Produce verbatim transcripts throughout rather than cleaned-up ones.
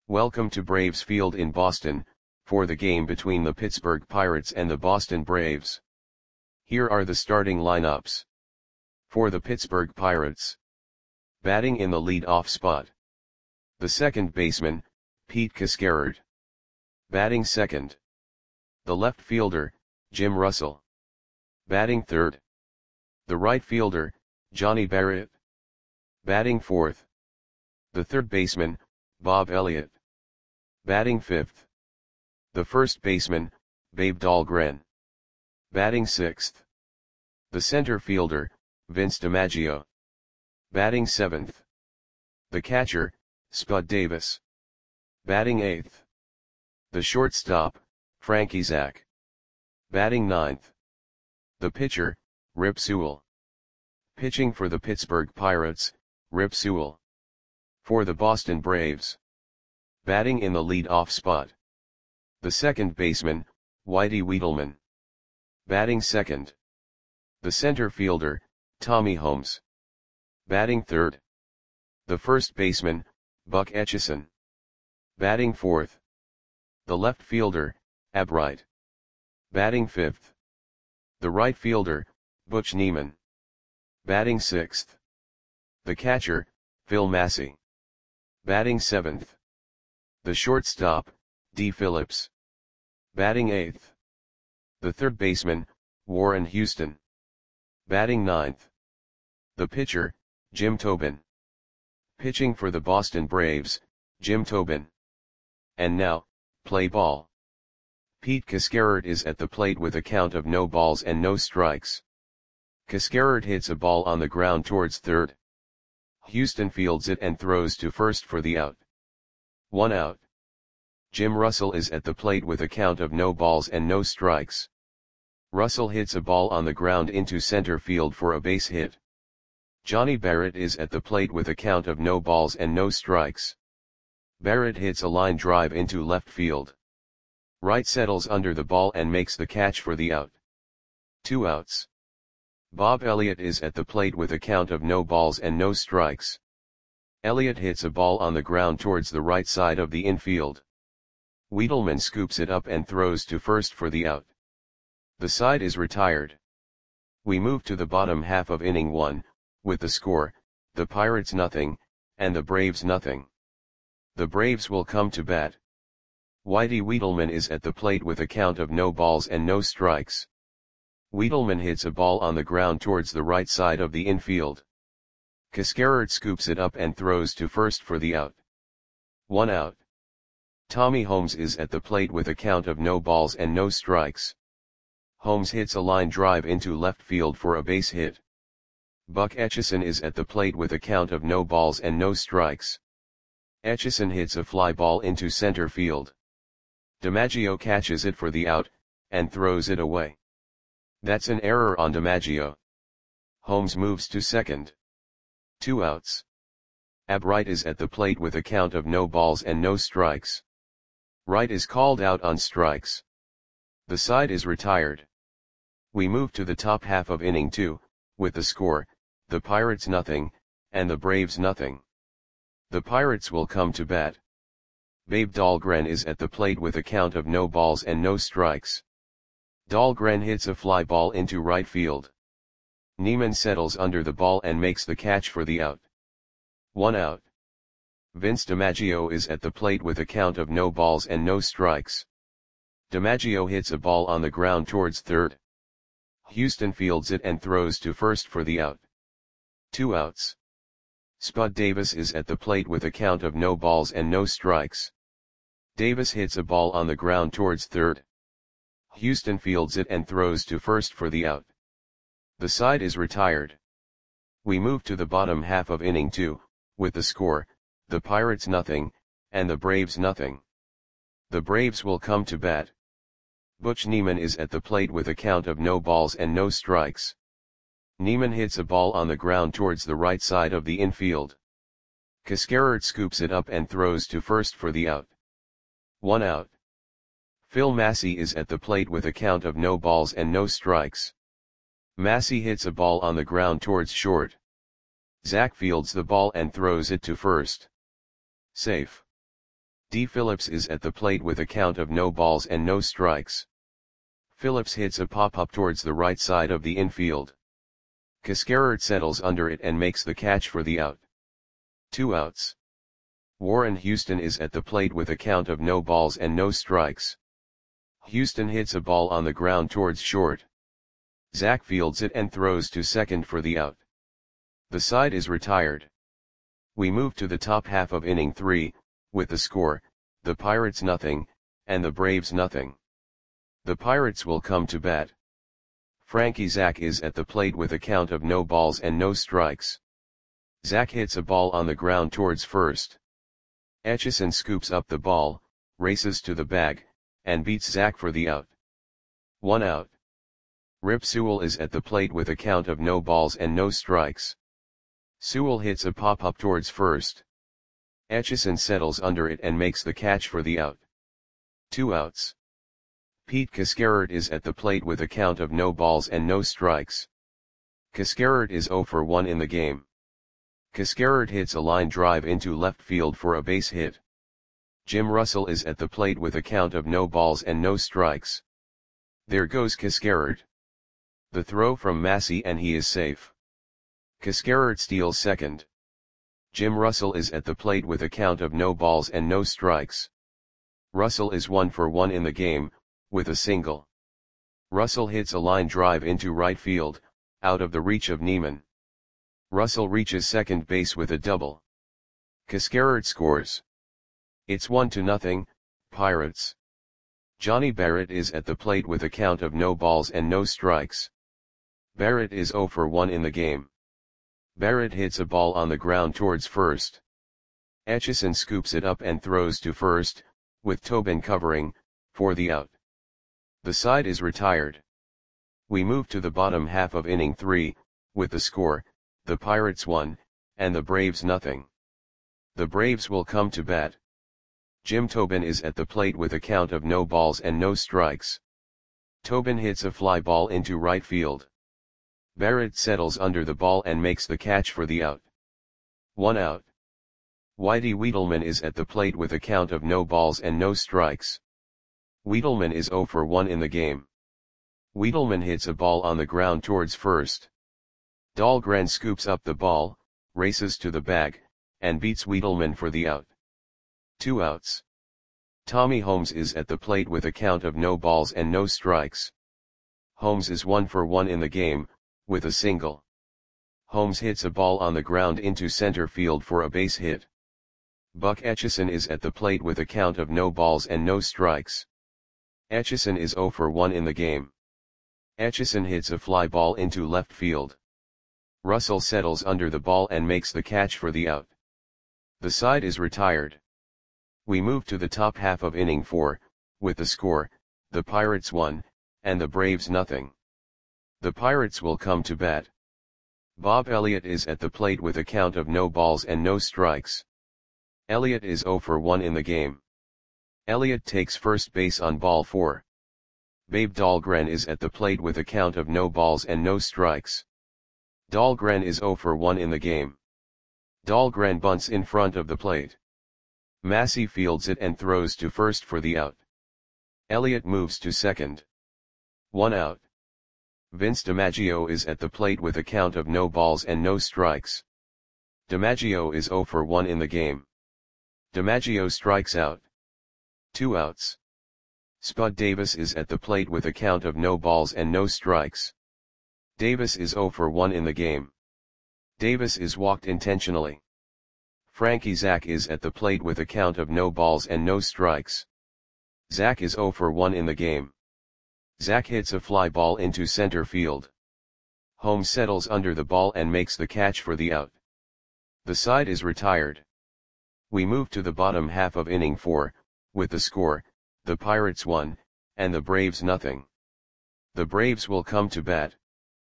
Welcome to Braves Field in Boston, for the game between the Pittsburgh Pirates and the Boston Braves. Here are the starting lineups. For the Pittsburgh Pirates. Batting in the lead-off spot. The second baseman, Pete Cascarard. Batting second. The left fielder, Jim Russell. Batting third. The right fielder, Johnny Barrett. Batting fourth. The third baseman, Bob Elliott. Batting fifth. The first baseman, Babe Dahlgren. Batting sixth. The center fielder, Vince DiMaggio. Batting seventh. The catcher, Spud Davis. Batting eighth. The shortstop, Frankie Zach. Batting ninth. The pitcher, Rip Sewell. Pitching for the Pittsburgh Pirates, Rip Sewell. For the Boston Braves. Batting in the lead-off spot. The second baseman, Whitey Wietelman. Batting second. The center fielder, Tommy Holmes. Batting third. The first baseman, Buck Etchison. Batting fourth. The left fielder, Ab Wright. Batting fifth. The right fielder, Butch Neiman. Batting sixth. The catcher, Phil Massey. Batting seventh. The shortstop, D. Phillips. Batting eighth. The third baseman, Warren Houston. Batting ninth. The pitcher, Jim Tobin. Pitching for the Boston Braves, Jim Tobin. And now, play ball. Pete Cascarard is at the plate with a count of no balls and no strikes. Cascarard hits a ball on the ground towards third. Houston fields it and throws to first for the out. One out. Jim Russell is at the plate with a count of no balls and no strikes. Russell hits a ball on the ground into center field for a base hit. Johnny Barrett is at the plate with a count of no balls and no strikes. Barrett hits a line drive into left field. Wright settles under the ball and makes the catch for the out. Two outs. Bob Elliott is at the plate with a count of no balls and no strikes. Elliott hits a ball on the ground towards the right side of the infield. Wietelman scoops it up and throws to first for the out. The side is retired. We move to the bottom half of inning one, with the score, the Pirates nothing, and the Braves nothing. The Braves will come to bat. Whitey Wietelman is at the plate with a count of no balls and no strikes. Wietelman hits a ball on the ground towards the right side of the infield. Cascarard scoops it up and throws to first for the out. One out. Tommy Holmes is at the plate with a count of no balls and no strikes. Holmes hits a line drive into left field for a base hit. Buck Etchison is at the plate with a count of no balls and no strikes. Etchison hits a fly ball into center field. DiMaggio catches it for the out, and throws it away. That's an error on DiMaggio. Holmes moves to second. Two outs. Ab Wright is at the plate with a count of no balls and no strikes. Wright is called out on strikes. The side is retired. We move to the top half of inning two, with the score, the Pirates nothing, and the Braves nothing. The Pirates will come to bat. Babe Dahlgren is at the plate with a count of no balls and no strikes. Dahlgren hits a fly ball into right field. Neiman settles under the ball and makes the catch for the out. One out. Vince DiMaggio is at the plate with a count of no balls and no strikes. DiMaggio hits a ball on the ground towards third. Houston fields it and throws to first for the out. Two outs. Spud Davis is at the plate with a count of no balls and no strikes. Davis hits a ball on the ground towards third. Houston fields it and throws to first for the out. The side is retired. We move to the bottom half of inning two, with the score, the Pirates nothing, and the Braves nothing. The Braves will come to bat. Butch Neiman is at the plate with a count of no balls and no strikes. Neiman hits a ball on the ground towards the right side of the infield. Cascarard scoops it up and throws to first for the out. One out. Phil Massey is at the plate with a count of no balls and no strikes. Massey hits a ball on the ground towards short. Zach fields the ball and throws it to first. Safe. D. Phillips is at the plate with a count of no balls and no strikes. Phillips hits a pop-up towards the right side of the infield. Cascarert settles under it and makes the catch for the out. Two outs. Warren Houston is at the plate with a count of no balls and no strikes. Houston hits a ball on the ground towards short. Zach fields it and throws to second for the out. The side is retired. We move to the top half of inning three, with the score, the Pirates nothing, and the Braves nothing. The Pirates will come to bat. Frankie Zach is at the plate with a count of no balls and no strikes. Zach hits a ball on the ground towards first. Etchison scoops up the ball, races to the bag, and beats Zach for the out. One out. Rip Sewell is at the plate with a count of no balls and no strikes. Sewell hits a pop-up towards first. Etchison settles under it and makes the catch for the out. Two outs. Pete Cascarert is at the plate with a count of no balls and no strikes. Cascarert is oh for one in the game. Cascarert hits a line drive into left field for a base hit. Jim Russell is at the plate with a count of no balls and no strikes. There goes Cascarert. The throw from Massey and he is safe. Cascarert steals second. Jim Russell is at the plate with a count of no balls and no strikes. Russell is one for one in the game, with a single. Russell hits a line drive into right field, out of the reach of Neiman. Russell reaches second base with a double. Cascarert scores. It's one to nothing, Pirates. Johnny Barrett is at the plate with a count of no balls and no strikes. Barrett is oh for one in the game. Barrett hits a ball on the ground towards first. Etchison scoops it up and throws to first, with Tobin covering, for the out. The side is retired. We move to the bottom half of inning three, with the score, the Pirates one, and the Braves nothing. The Braves will come to bat. Jim Tobin is at the plate with a count of no balls and no strikes. Tobin hits a fly ball into right field. Barrett settles under the ball and makes the catch for the out. One out. Whitey Wiedelman is at the plate with a count of no balls and no strikes. Wiedelman is oh for one in the game. Wiedelman hits a ball on the ground towards first. Dahlgren scoops up the ball, races to the bag, and beats Wiedelman for the out. Two outs. Tommy Holmes is at the plate with a count of no balls and no strikes. Holmes is one for one in the game, with a single. Holmes hits a ball on the ground into center field for a base hit. Buck Etchison is at the plate with a count of no balls and no strikes. Etchison is oh for one in the game. Etchison hits a fly ball into left field. Russell settles under the ball and makes the catch for the out. The side is retired. We move to the top half of inning four, with the score, the Pirates one, and the Braves nothing. The Pirates will come to bat. Bob Elliott is at the plate with a count of no balls and no strikes. Elliott is oh for one in the game. Elliott takes first base on ball four. Babe Dahlgren is at the plate with a count of no balls and no strikes. Dahlgren is oh for one in the game. Dahlgren bunts in front of the plate. Massey fields it and throws to first for the out. Elliott moves to second. One out. Vince DiMaggio is at the plate with a count of no balls and no strikes. DiMaggio is oh for one in the game. DiMaggio strikes out. Two outs. Spud Davis is at the plate with a count of no balls and no strikes. Davis is oh for one in the game. Davis is walked intentionally. Frankie Zach is at the plate with a count of no balls and no strikes. Zach is oh for one in the game. Zach hits a fly ball into center field. Holmes settles under the ball and makes the catch for the out. The side is retired. We move to the bottom half of inning four, with the score, the Pirates one, and the Braves nothing. The Braves will come to bat.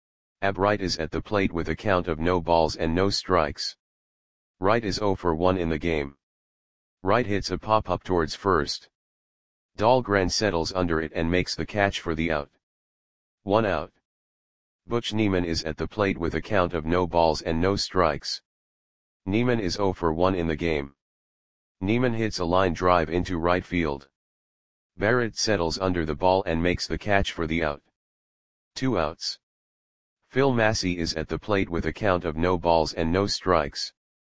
Ab Wright is at the plate with a count of no balls and no strikes. Wright is oh for one in the game. Wright hits a pop-up towards first. Dahlgren settles under it and makes the catch for the out. One out. Butch Neiman is at the plate with a count of no balls and no strikes. Neiman is oh for one in the game. Neiman hits a line drive into right field. Barrett settles under the ball and makes the catch for the out. Two outs. Phil Massey is at the plate with a count of no balls and no strikes.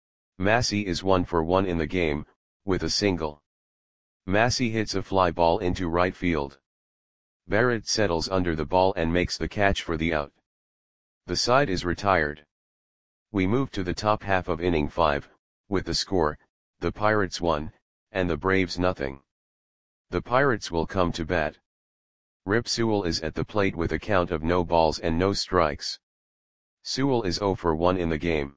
Massey is one for one in the game, with a single. Massey hits a fly ball into right field. Barrett settles under the ball and makes the catch for the out. The side is retired. We move to the top half of inning five, with the score, the Pirates one, and the Braves nothing. The Pirates will come to bat. Rip Sewell is at the plate with a count of no balls and no strikes. Sewell is zero for one in the game.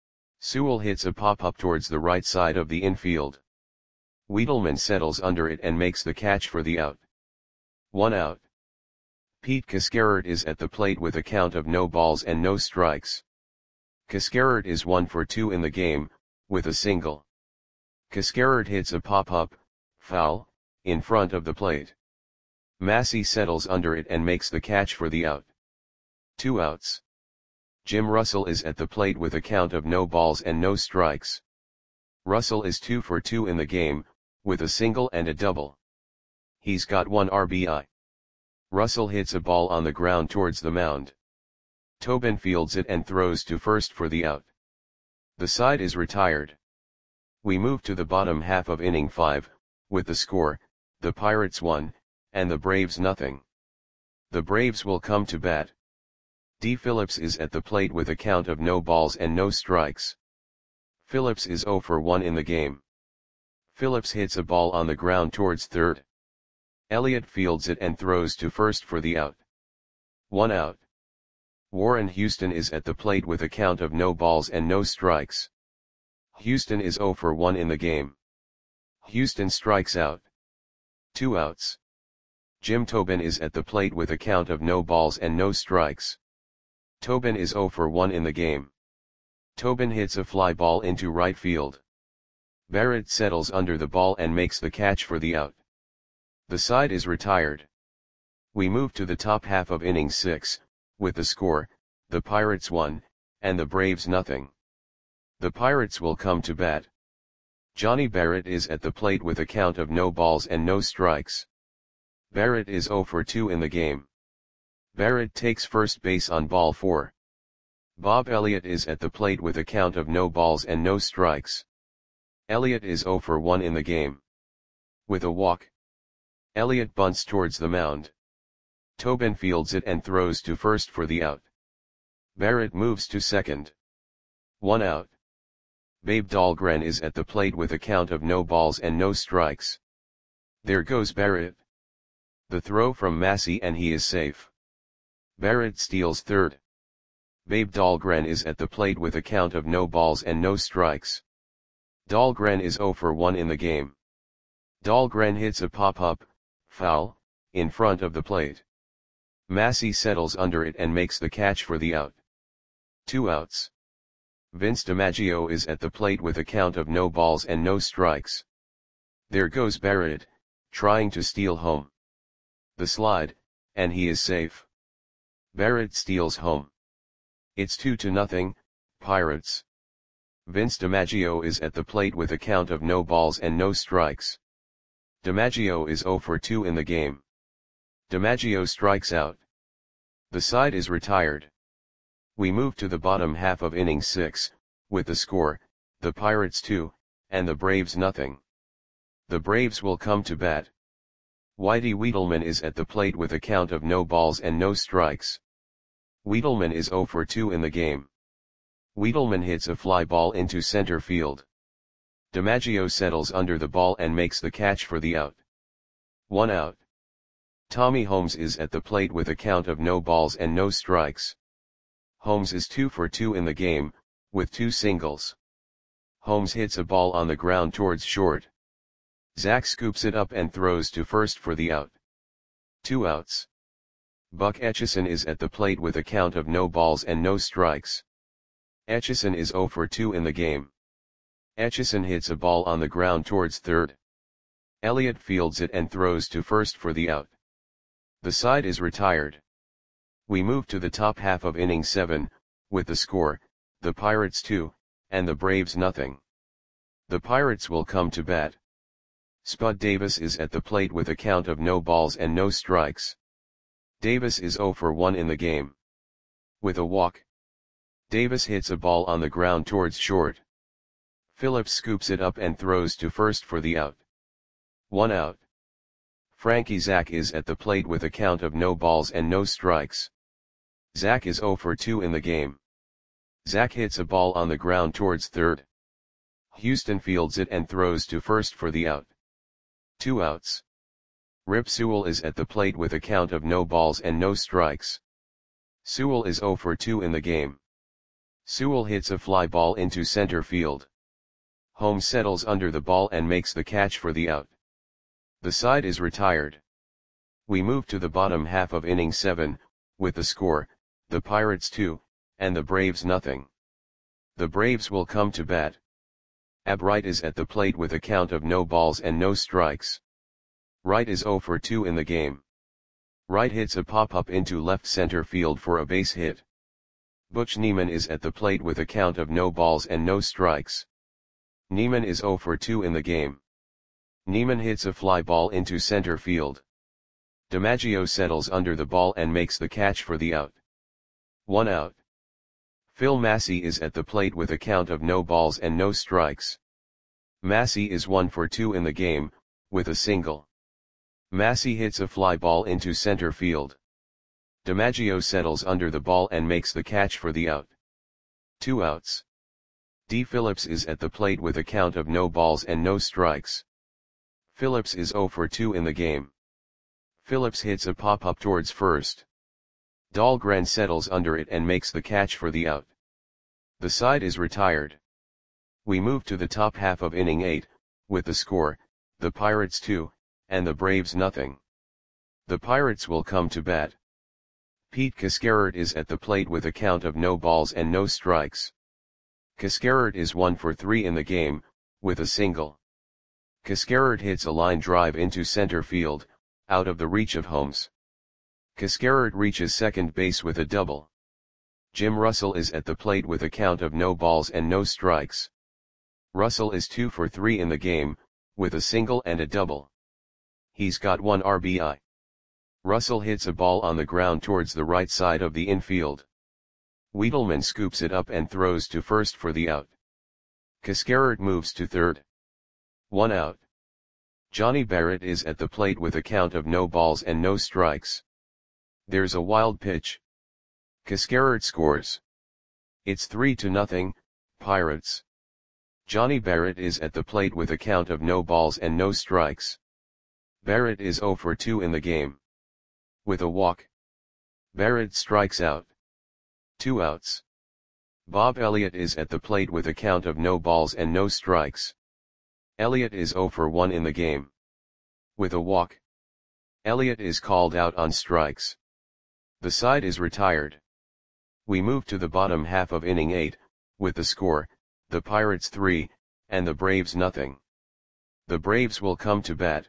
Sewell hits a pop-up towards the right side of the infield. Wiedelman settles under it and makes the catch for the out. One out. Pete Cascarert is at the plate with a count of no balls and no strikes. Cascarert is one for two in the game, with a single. Cascarert hits a pop-up, foul, in front of the plate. Massey settles under it and makes the catch for the out. Two outs. Jim Russell is at the plate with a count of no balls and no strikes. Russell is two for two in the game, with a single and a double. He's got one R B I. Russell hits a ball on the ground towards the mound. Tobin fields it and throws to first for the out. The side is retired. We move to the bottom half of inning five, with the score, the Pirates one, and the Braves nothing. The Braves will come to bat. D. Phillips is at the plate with a count of no balls and no strikes. Phillips is zero for one in the game. Phillips hits a ball on the ground towards third. Elliott fields it and throws to first for the out. One out. Warren Houston is at the plate with a count of no balls and no strikes. Houston is zero for one in the game. Houston strikes out. Two outs. Jim Tobin is at the plate with a count of no balls and no strikes. Tobin is zero for one in the game. Tobin hits a fly ball into right field. Barrett settles under the ball and makes the catch for the out. The side is retired. We move to the top half of inning six, with the score, the Pirates one, and the Braves nothing. The Pirates will come to bat. Johnny Barrett is at the plate with a count of no balls and no strikes. Barrett is zero for two in the game. Barrett takes first base on ball four. Bob Elliott is at the plate with a count of no balls and no strikes. Elliott is zero for one in the game. With a walk. Elliott bunts towards the mound. Tobin fields it and throws to first for the out. Barrett moves to second. One out. Babe Dahlgren is at the plate with a count of no balls and no strikes. There goes Barrett. The throw from Massey and he is safe. Barrett steals third. Babe Dahlgren is at the plate with a count of no balls and no strikes. Dahlgren is zero for one in the game. Dahlgren hits a pop-up, foul, in front of the plate. Massey settles under it and makes the catch for the out. Two outs. Vince DiMaggio is at the plate with a count of no balls and no strikes. There goes Barrett, trying to steal home. The slide, and he is safe. Barrett steals home. It's two to nothing, Pirates. Vince DiMaggio is at the plate with a count of no balls and no strikes. DiMaggio is zero for two in the game. DiMaggio strikes out. The side is retired. We move to the bottom half of inning six, with the score, the Pirates two, and the Braves nothing. The Braves will come to bat. Whitey Wiedelman is at the plate with a count of no balls and no strikes. Wiedelman is zero for two in the game. Wiedelman hits a fly ball into center field. DiMaggio settles under the ball and makes the catch for the out. One out. Tommy Holmes is at the plate with a count of no balls and no strikes. Holmes is two for two in the game, with two singles. Holmes hits a ball on the ground towards short. Zach scoops it up and throws to first for the out. Two outs. Buck Etchison is at the plate with a count of no balls and no strikes. Etchison is zero for two in the game. Etchison hits a ball on the ground towards third. Elliott fields it and throws to first for the out. The side is retired. We move to the top half of inning seven, with the score, the Pirates two, and the Braves nothing. The Pirates will come to bat. Spud Davis is at the plate with a count of no balls and no strikes. Davis is zero for one in the game. With a walk. Davis hits a ball on the ground towards short. Phillips scoops it up and throws to first for the out. One out. Frankie Zach is at the plate with a count of no balls and no strikes. Zach is zero for two in the game. Zach hits a ball on the ground towards third. Houston fields it and throws to first for the out. Two outs. Rip Sewell is at the plate with a count of no balls and no strikes. Sewell is zero for two in the game. Sewell hits a fly ball into center field. Holmes settles under the ball and makes the catch for the out. The side is retired. We move to the bottom half of inning seven, with the score, the Pirates two, and the Braves nothing. The Braves will come to bat. Ab Wright is at the plate with a count of no balls and no strikes. Wright is zero for two in the game. Wright hits a pop-up into left center field for a base hit. Butch Neiman is at the plate with a count of no balls and no strikes. Neiman is zero for two in the game. Neiman hits a fly ball into center field. DiMaggio settles under the ball and makes the catch for the out. One out. Phil Massey is at the plate with a count of no balls and no strikes. Massey is one for two in the game, with a single. Massey hits a fly ball into center field. DiMaggio settles under the ball and makes the catch for the out. Two outs. D. Phillips is at the plate with a count of no balls and no strikes. Phillips is zero for two in the game. Phillips hits a pop-up towards first. Dahlgren settles under it and makes the catch for the out. The side is retired. We move to the top half of inning eight, with the score, the Pirates two, and the Braves nothing. The Pirates will come to bat. Pete Cascarert is at the plate with a count of no balls and no strikes. Cascarert is one for three in the game, with a single. Cascarert hits a line drive into center field, out of the reach of Holmes. Cascarert reaches second base with a double. Jim Russell is at the plate with a count of no balls and no strikes. Russell is two for three in the game, with a single and a double. He's got one R B I. Russell hits a ball on the ground towards the right side of the infield. Wiedelman scoops it up and throws to first for the out. Cascarert moves to third. One out. Johnny Barrett is at the plate with a count of no balls and no strikes. There's a wild pitch. Cascarert scores. It's three to nothing, Pirates. Johnny Barrett is at the plate with a count of no balls and no strikes. Barrett is zero for two in the game. With a walk. Barrett strikes out. Two outs. Bob Elliott is at the plate with a count of no balls and no strikes. Elliott is zero for one in the game. With a walk. Elliott is called out on strikes. The side is retired. We move to the bottom half of inning eight, with the score, the Pirates three, and the Braves nothing. The Braves will come to bat.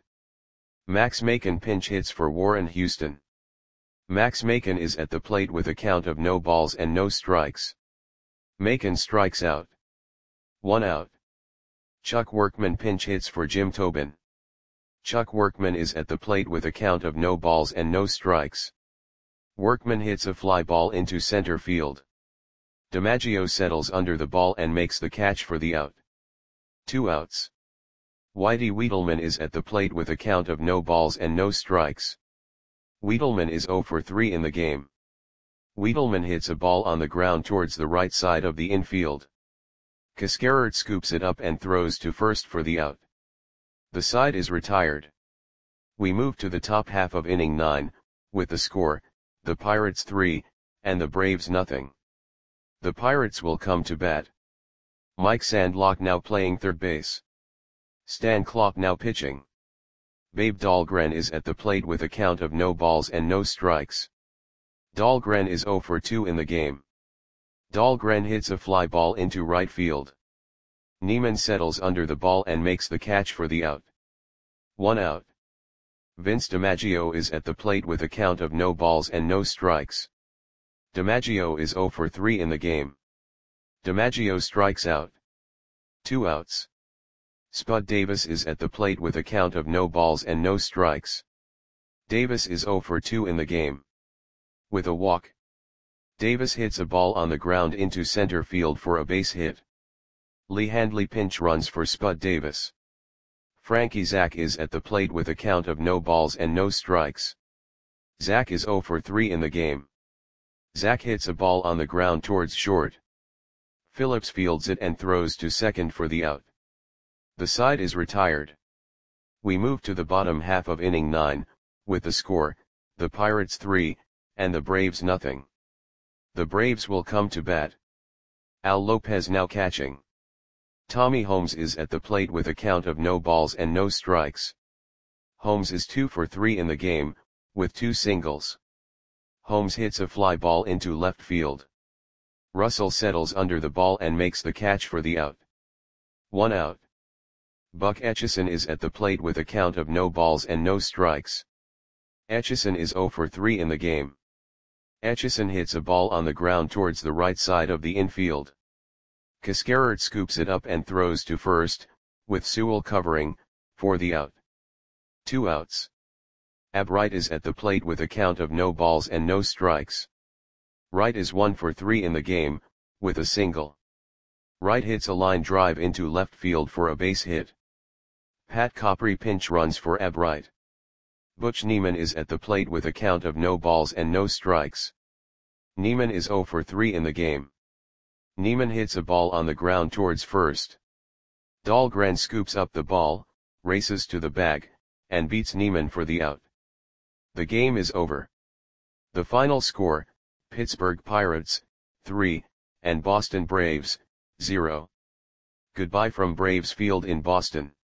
Max Macon pinch hits for Warren Houston. Max Macon is at the plate with a count of no balls and no strikes. Macon strikes out. One out. Chuck Workman pinch hits for Jim Tobin. Chuck Workman is at the plate with a count of no balls and no strikes. Workman hits a fly ball into center field. DiMaggio settles under the ball and makes the catch for the out. Two outs. Whitey Wiedelman is at the plate with a count of no balls and no strikes. Wiedelman is zero for three in the game. Wiedelman hits a ball on the ground towards the right side of the infield. Cascarert scoops it up and throws to first for the out. The side is retired. We move to the top half of inning nine, with the score, the Pirates three, and the Braves nothing. The Pirates will come to bat. Mike Sandlock now playing third base. Stan Klopp now pitching. Babe Dahlgren is at the plate with a count of no balls and no strikes. Dahlgren is zero for two in the game. Dahlgren hits a fly ball into right field. Neiman settles under the ball and makes the catch for the out. One out. Vince DiMaggio is at the plate with a count of no balls and no strikes. DiMaggio is zero for three in the game. DiMaggio strikes out. Two outs. Spud Davis is at the plate with a count of no balls and no strikes. Davis is zero for two in the game. With a walk, Davis hits a ball on the ground into center field for a base hit. Lee Handley pinch runs for Spud Davis. Frankie Zach is at the plate with a count of no balls and no strikes. Zach is zero for three in the game. Zach hits a ball on the ground towards short. Phillips fields it and throws to second for the out. The side is retired. We move to the bottom half of inning nine, with the score, the Pirates three, and the Braves nothing. The Braves will come to bat. Al Lopez now catching. Tommy Holmes is at the plate with a count of no balls and no strikes. Holmes is two for three in the game, with two singles. Holmes hits a fly ball into left field. Russell settles under the ball and makes the catch for the out. One out. Buck Etchison is at the plate with a count of no balls and no strikes. Etchison is zero for three in the game. Etchison hits a ball on the ground towards the right side of the infield. Cascarert scoops it up and throws to first, with Sewell covering, for the out. Two outs. Ab Wright is at the plate with a count of no balls and no strikes. Wright is one for three in the game, with a single. Wright hits a line drive into left field for a base hit. Pat Copry pinch runs for Ab Wright. Butch Neiman is at the plate with a count of no balls and no strikes. Neiman is zero for three in the game. Neiman hits a ball on the ground towards first. Dahlgren scoops up the ball, races to the bag, and beats Neiman for the out. The game is over. The final score, Pittsburgh Pirates, three, and Boston Braves, zero. Goodbye from Braves Field in Boston.